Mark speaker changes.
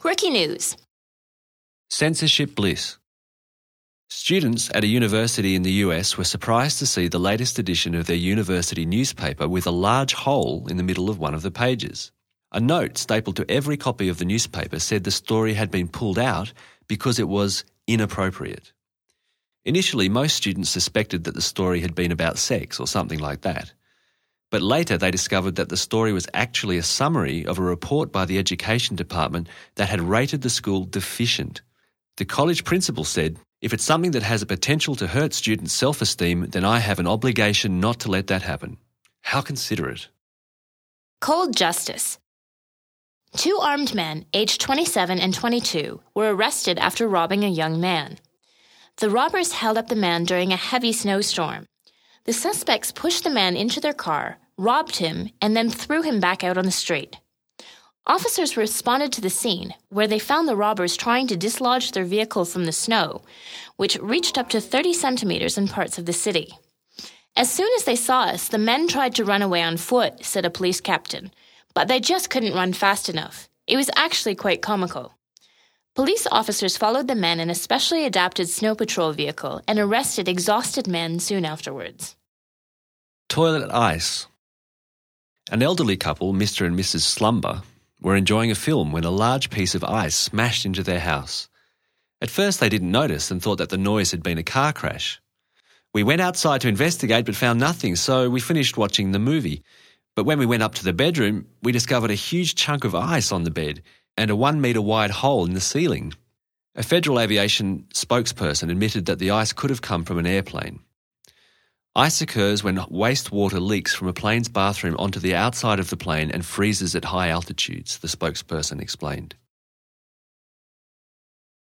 Speaker 1: Quirky news.
Speaker 2: Censorship bliss. Students at a university in the US were surprised to see the latest edition of their university newspaper with a large hole in the middle of one of the pages. A note stapled to every copy of the newspaper said the story had been pulled out because it was inappropriate. Initially, most students suspected that the story had been about sex or something like that. But later they discovered that the story was actually a summary of a report by the Education Department that had rated the school deficient. The college principal said, "If it's something that has a potential to hurt students' self-esteem, then I have an obligation not to let that happen." How considerate.
Speaker 1: Cold justice. 2 armed men, aged 27 and 22, were arrested after robbing a young man. The robbers held up the man during a heavy snowstorm. The suspects pushed the man into their car, robbed him, and then threw him back out on the street. Officers responded to the scene, where they found the robbers trying to dislodge their vehicle from the snow, which reached up to 30 centimeters in parts of the city. "As soon as they saw us, the men tried to run away on foot," said a police captain, "but they just couldn't run fast enough. It was actually quite comical." Police officers followed the men in a specially adapted snow patrol vehicle and arrested exhausted men soon afterwards.
Speaker 2: Toilet ice. An elderly couple, Mr. and Mrs. Slumber, were enjoying a film when a large piece of ice smashed into their house. At first they didn't notice and thought that the noise had been a car crash. "We went outside to investigate but found nothing, so we finished watching the movie. But when we went up to the bedroom, we discovered a huge chunk of ice on the bed and a 1 metre wide hole in the ceiling." A Federal Aviation spokesperson admitted that the ice could have come from an airplane. Ice occurs when wastewater leaks from a plane's bathroom onto the outside of the plane and freezes at high altitudes, the spokesperson explained.